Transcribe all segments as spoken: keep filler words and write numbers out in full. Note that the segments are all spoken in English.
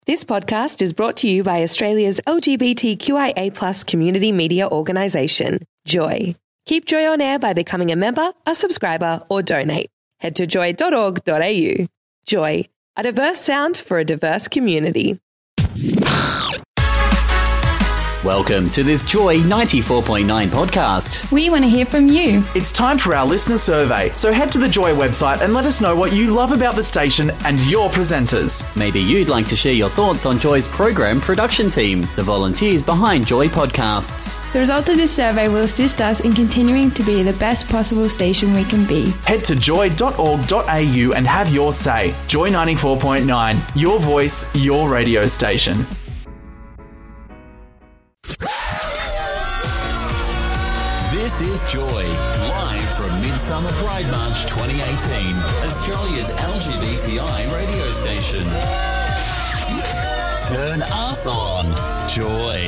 This podcast is brought to you by Australia's L G B T Q I A plus community media organisation, Joy. Keep Joy on air by becoming a member, a subscriber, or donate. Head to joy dot org dot a u. Joy, a diverse sound for a diverse community. Welcome to this Joy ninety-four point nine podcast. We want to hear from you. It's time for our listener survey, so head to the Joy website and let us know what you love about the station and your presenters. Maybe you'd like to share your thoughts on Joy's program production team, the volunteers behind Joy Podcasts. The result of this survey will assist us in continuing to be the best possible station we can be. Head to joy dot org dot a u and have your say. Joy ninety-four point nine, your voice, your radio station. This is Joy, live from Midsummer Pride March twenty eighteen, Australia's L G B T I radio station. Turn us on, Joy.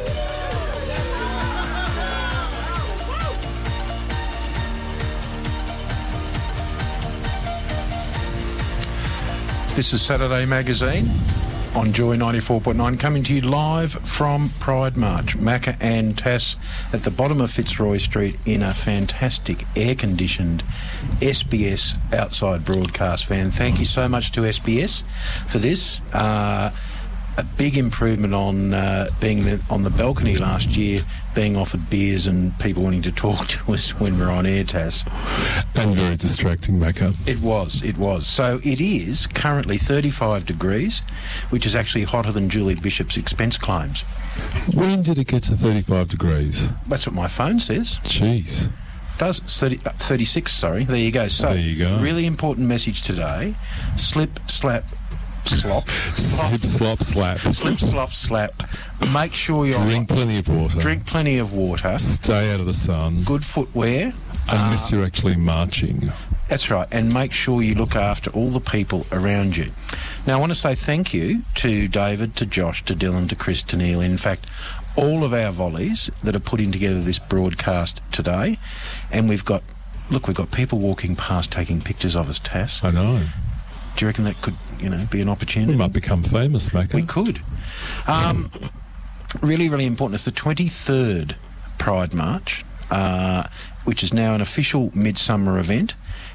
This is Saturday Magazine on Joy ninety-four point nine, coming to you live from Pride March. Macca and Tass at the bottom of Fitzroy Street in a fantastic air-conditioned S B S outside broadcast van. Thank you so much to S B S for this. Uh, a big improvement on uh, being the, on the balcony last year, being offered beers and people wanting to talk to us when we're on air, Tass. And very distracting, Macca. It was, it was. So it is currently thirty-five degrees, which is actually hotter than Julie Bishop's expense claims. When did it get to thirty-five degrees? That's what my phone says. Jeez. Does thirty, uh, thirty-six, sorry. There you go. So, there you go. Really important message today. Slip, slap, slop. Slip, slop, slap. Slip, slop, slap. Make sure you Drink plenty of water. Drink plenty of water. Stay out of the sun. Good footwear. Unless uh, you're actually marching. That's right. And make sure you look after all the people around you. Now, I want to say thank you to David, to Josh, to Dylan, to Chris, to Neil. In fact, all of our volleys that are putting together this broadcast today. And we've got, look, we've got people walking past taking pictures of us, Tass. I know. Do you reckon that could, you know, be an opportunity? We might become famous, Macca. We could. Um, really, really important. It's the twenty-third Pride March, uh, which is now an official midsummer event.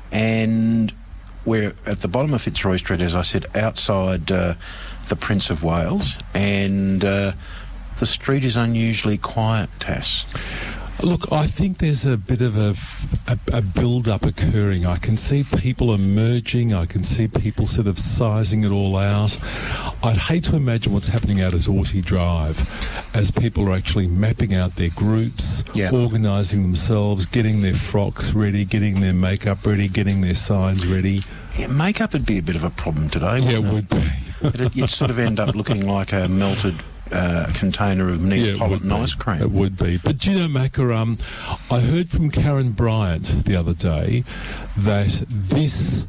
And we're at the bottom of Fitzroy Street, as I said, outside uh, the Prince of Wales. And uh, the street is unusually quiet, Tass. Look, I think there's a bit of a, a, a build-up occurring. I can see people emerging. I can see people sort of sizing it all out. I'd hate to imagine what's happening out at Orty Drive as people are actually mapping out their groups, yeah. organising themselves, getting their frocks ready, getting their makeup ready, getting their signs ready. Yeah, makeup would be a bit of a problem today, Yeah, wouldn't it would it? be. It'd, you'd sort of end up looking like a melted Uh, container of Neapolitan yeah, ice cream. It would be. But do you know, Macca, um, I heard from Karen Bryant the other day that this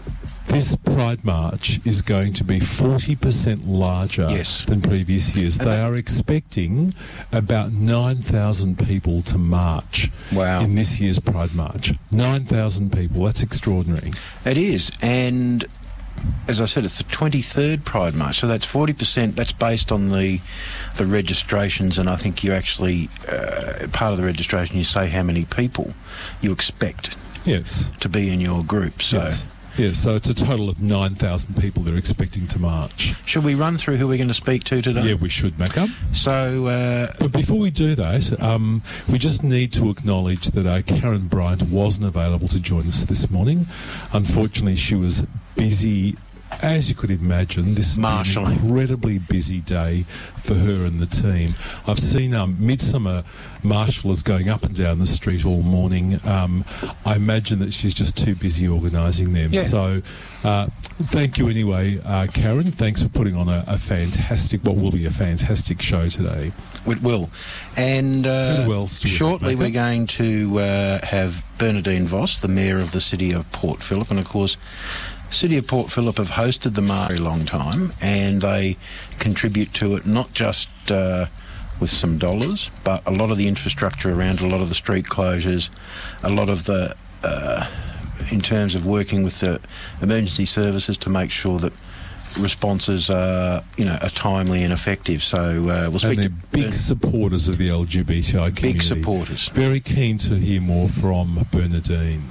this Pride March is going to be forty percent larger yes. than previous years. And they are expecting about nine thousand people to march wow. in this year's Pride March. nine thousand people. That's extraordinary. It is. And as I said, it's the twenty-third Pride March, so that's forty percent. That's based on the the registrations, and I think you actually, uh, part of the registration, you say how many people you expect yes. to be in your group. So, yes. yes, so it's a total of nine thousand people they're expecting to march. Should we run through who we're going to speak to today? Yeah, we should, Macca. So, uh, but before we do that, um, we just need to acknowledge that uh, Karen Bryant wasn't available to join us this morning. Unfortunately, she was busy, as you could imagine. This is an incredibly busy day for her and the team. I've seen um, Midsummer marshallers going up and down the street all morning. Um, I imagine that she's just too busy organising them. Yeah. So uh, thank you anyway, uh, Karen. Thanks for putting on a, a fantastic, what will be a fantastic show today. It will. And uh, well, shortly we're going to uh, have Bernadine Voss, the Mayor of the City of Port Phillip, and of course City of Port Phillip have hosted the march for a very long time, and they contribute to it not just uh, with some dollars, but a lot of the infrastructure around, a lot of the street closures, a lot of the, uh, in terms of working with the emergency services to make sure that responses are, you know, are timely and effective. So uh, we'll speak and they're to big Bern- supporters of the L G B T I community. Big supporters. Very keen to hear more from Bernadine.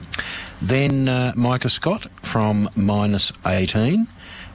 Then uh, Micah Scott from Minus eighteen,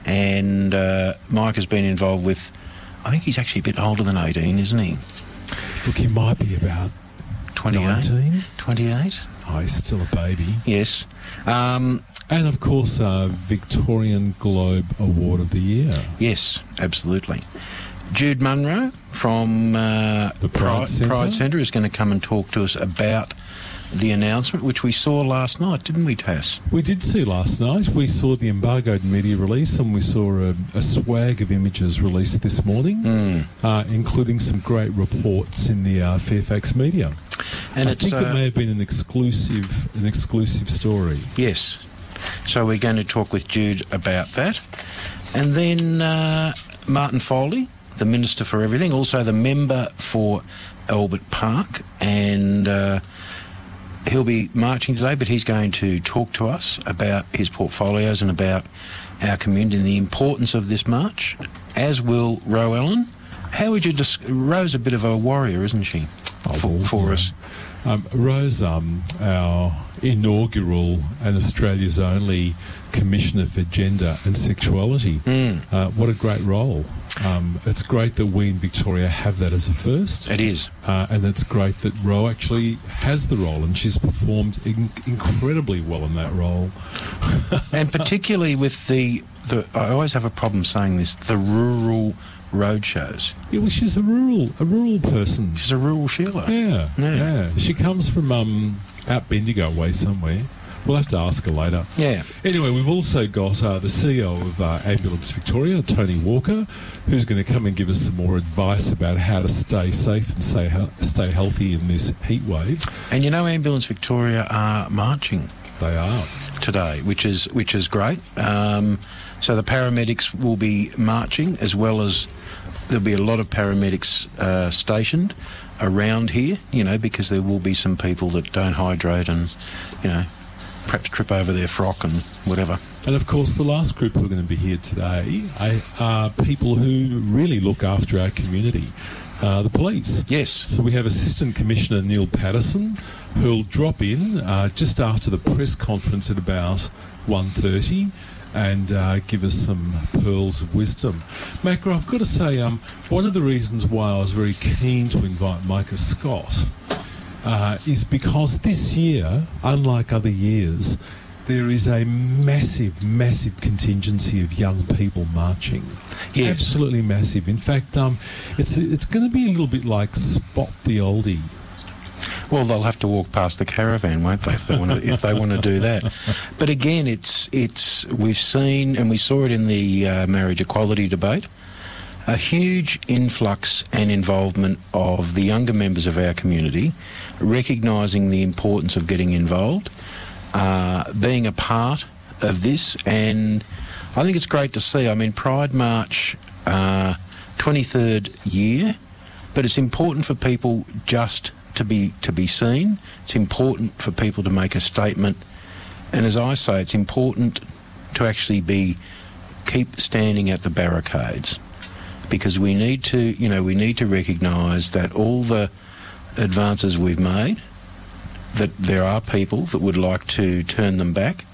and uh, Mike has been involved with, I think he's actually a bit older than eighteen, isn't he? Look, he might be about twenty-eight. nineteen. twenty-eight? Oh, he's still a baby. Yes. Um, and, of course, uh, Victorian Globe Award of the Year. Yes, absolutely. Jude Munro from uh, the Pride, Pride, Pride Centre is going to come and talk to us about the announcement, which we saw last night, didn't we, Tass? We did see last night. We saw the embargoed media release, and we saw a, a swag of images released this morning, mm. uh, including some great reports in the uh, Fairfax media. And I it's, think uh, it may have been an exclusive, an exclusive story. Yes. So we're going to talk with Jude about that. And then uh, Martin Foley, the Minister for Everything, also the member for Albert Park, and uh, he'll be marching today, but he's going to talk to us about his portfolios and about our community and the importance of this march, as will Ro Ellen. How would you... Dis- Ro's a bit of a warrior, isn't she, oh, for, well, for yeah. us? Um, Rose, um, our inaugural and Australia's only Commissioner for Gender and Sexuality. Mm. Uh, what a great role. Um, it's great that we in Victoria have that as a first. It is. Uh, and it's great that Ro actually has the role, and she's performed in- incredibly well in that role. And particularly with the, the... I always have a problem saying this, the rural road shows. Yeah, well, she's a rural a rural person. She's a rural Sheila. Yeah, Yeah. yeah. She comes from um, out Bendigo way somewhere. We'll have to ask her later. Yeah. Anyway, we've also got uh, the C E O of uh, Ambulance Victoria, Tony Walker, who's going to come and give us some more advice about how to stay safe and stay, he- stay healthy in this heat wave. And you know, Ambulance Victoria are marching They are. today, which is which is great. Um, so the paramedics will be marching, as well as there'll be a lot of paramedics uh, stationed around here, you know, because there will be some people that don't hydrate and, you know, perhaps trip over their frock and whatever. And of course, the last group who are going to be here today are people who really look after our community, uh, the police. Yes. So we have Assistant Commissioner Neil Patterson, who'll drop in uh, just after the press conference at about one thirty and uh, give us some pearls of wisdom. Macra, I've got to say, um, one of the reasons why I was very keen to invite Micah Scott Uh, is because this year, unlike other years, there is a massive, massive contingency of young people marching. Yes. Absolutely massive. In fact, um, it's it's going to be a little bit like Spot the Oldie. Well, they'll have to walk past the caravan, won't they, if they want to, if they want to do that. But again, it's it's we've seen, and we saw it in the uh, marriage equality debate, a huge influx and involvement of the younger members of our community, recognising the importance of getting involved, uh, being a part of this, and I think it's great to see. I mean, Pride March, uh, twenty-third year, but it's important for people just to be to be seen. It's important for people to make a statement, and as I say, it's important to actually be keep standing at the barricades, because we need to, you know, we need to recognise that all the advances we've made, that there are people that would like to turn them back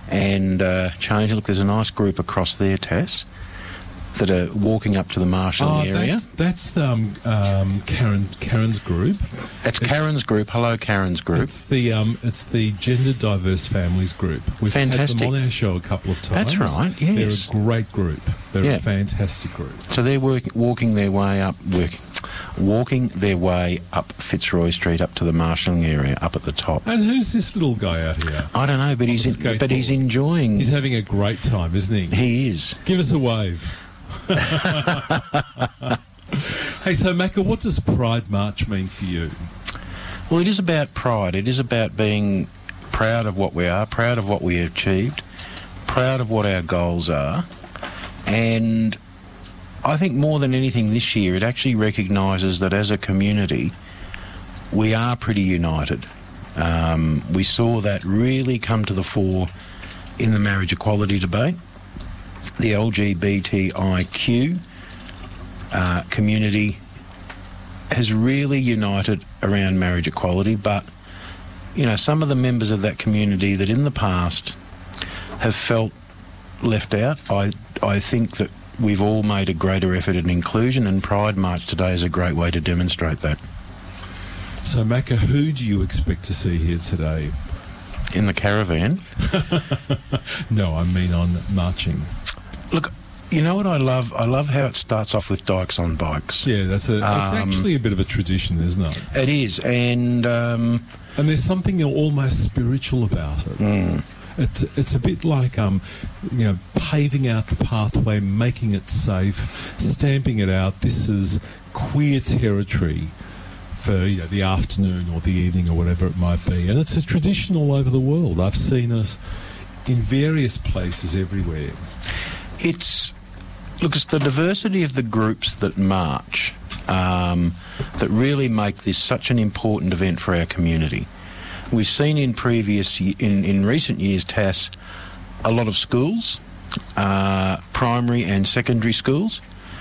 and uh, change. Look, there's a nice group across there, Tass, that are walking up to the marshalling oh, area. That's, that's um, um, Karen Karen's group. That's Karen's group. Hello, Karen's group. It's the um, it's the Gender Diverse Families group. We've Fantastic. had them on our show a couple of times. That's right, yes. They're a great group. They're Yeah. a fantastic group. So they're work, walking their way up, work, walking their way up Fitzroy Street, up to the marshalling area, up at the top. And who's this little guy out here? I don't know, but On he's the in, but he's skateboard. enjoying. He's having a great time, isn't he? he is. Give us a wave. Hey, so Macca, what does Pride March mean for you? Well, it is about pride. It is about being proud of what we are, proud of what we achieved, proud of what our goals are. And I think more than anything this year, it actually recognises that as a community, we are pretty united. Um, we saw that really come to the fore in the marriage equality debate. the L G B T I Q uh, community has really united around marriage equality, but, you know, some of the members of that community that in the past have felt left out, I, I think that we've all made a greater effort at inclusion, and Pride March today is a great way to demonstrate that. So, Macca, who do you expect to see here today? In the caravan? No, I mean on marching. Look, you know what I love? I love how it starts off with Dykes on Bikes. Yeah, that's a. It's Um, actually a bit of a tradition, isn't it? It is, and um, And there's something almost spiritual about it. mm, It's it's a bit like um, you know, paving out the pathway, making it safe, stamping it out. This is queer territory for, you know, the afternoon or the evening or whatever it might be, and it's a tradition all over the world. I've seen it in various places everywhere. it's look, it's the diversity of the groups that march um, that really make this such an important event for our community. We've seen in previous, ye- in, in recent years, Tass, a lot of schools, uh, primary and secondary schools.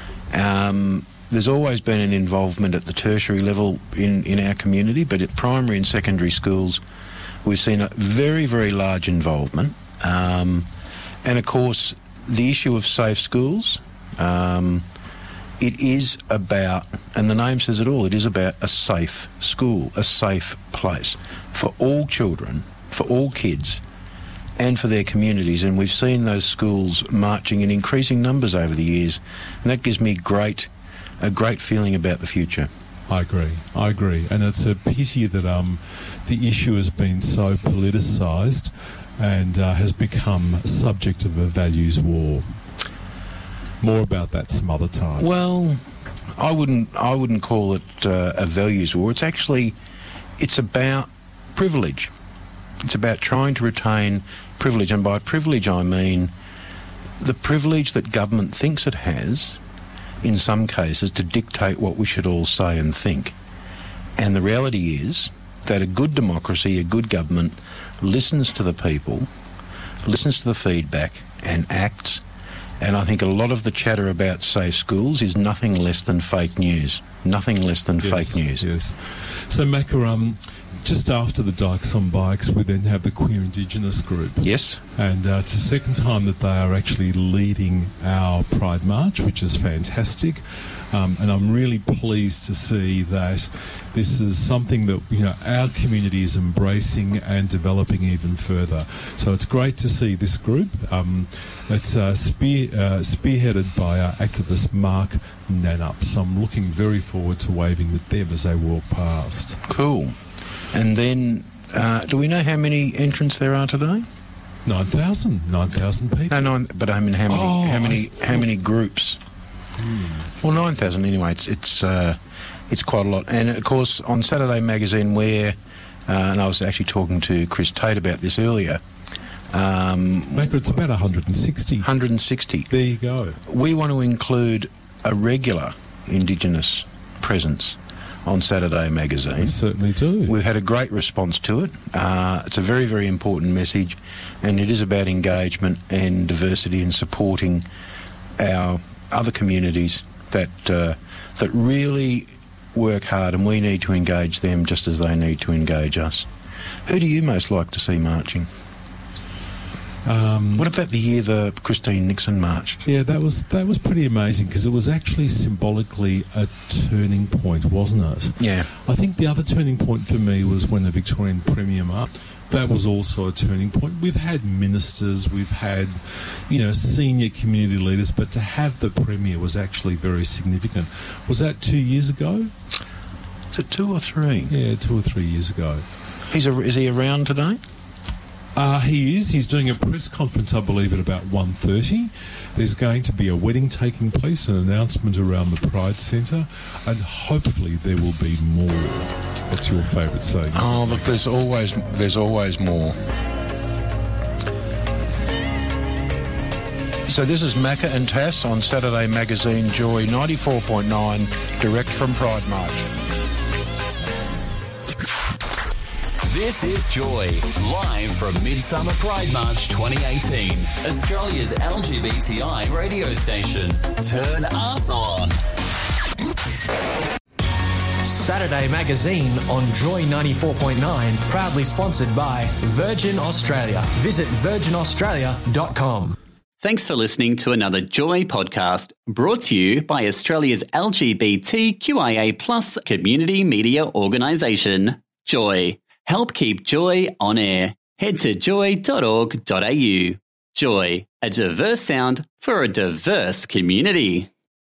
Um, there's always been an involvement at the tertiary level in, in our community, but at primary and secondary schools, we've seen a very, very large involvement. Um, and, of course, the issue of safe schools, um, it is about, and the name says it all, it is about a safe school, a safe place for all children, for all kids, and for their communities. And we've seen those schools marching in increasing numbers over the years, and that gives me great, a great feeling about the future. I agree. I agree, and it's a pity that um, the issue has been so politicised and uh, has become subject of a values war. More about that some other time. Well, I wouldn't. I wouldn't call it uh, a values war. It's actually, it's about privilege. It's about trying to retain privilege, and by privilege I mean the privilege that government thinks it has, in some cases, to dictate what we should all say and think. And the reality is that a good democracy, a good government, listens to the people, listens to the feedback, and acts. And I think a lot of the chatter about safe schools is nothing less than fake news. Nothing less than Yes, fake news. Yes. So, Macca, um, just after the Dykes on Bikes, we then have the Queer Indigenous group. Yes. And uh, it's the second time that they are actually leading our Pride March, which is fantastic. Um, and I'm really pleased to see that this is something that, you know, our community is embracing and developing even further. So it's great to see this group. Um, it's uh, spear, uh, spearheaded by our activist Mark Nanup. So I'm looking very forward to waving with them as they walk past. Cool. And then, uh, do we know how many entrants there are today? nine thousand. nine thousand people. No, nine. But I mean, how many? Oh, how many? I see. How many groups? Well, nine thousand anyway. It's it's uh, it's quite a lot. And of course, on Saturday Magazine, where uh, and I was actually talking to Chris Tate about this earlier. Um, Macca, it's about one hundred sixty. one hundred sixty. There you go. We want to include a regular Indigenous presence on Saturday We Magazine. certainly do. We've had a great response to it. Uh, it's a very, very important message, and it is about engagement and diversity and supporting our other communities that uh, that really work hard, and we need to engage them just as they need to engage us. Who do you most like to see marching? Um, What about the year the Christine Nixon marched? yeah, that was that was pretty amazing because it was actually symbolically a turning point, wasn't it? Yeah. I think the other turning point for me was when the Victorian Premier marched. That was also a turning point. We've had ministers, we've had, you know, senior community leaders, but to have the Premier was actually very significant. Was that two years ago? Is it two or three? Yeah, two or three years ago. He's a, is he around today? Uh, he is. He's doing a press conference, I believe, at about one thirty. There's going to be a wedding taking place, an announcement around the Pride Centre, and hopefully there will be more. What's your favourite saying? Oh, look, there's always there's always more. So this is Macca and Tass on Saturday Magazine Joy ninety-four point nine, direct from Pride March. This is Joy, live from Midsummer Pride March twenty eighteen, Australia's L G B T I radio station. Turn us on. Saturday Magazine on Joy ninety-four point nine, proudly sponsored by Virgin Australia. Visit virgin australia dot com. Thanks for listening to another Joy podcast, brought to you by Australia's L G B T Q I A plus community media organisation, Joy. Help keep Joy on air. Head to joy dot org dot a u. Joy, a diverse sound for a diverse community.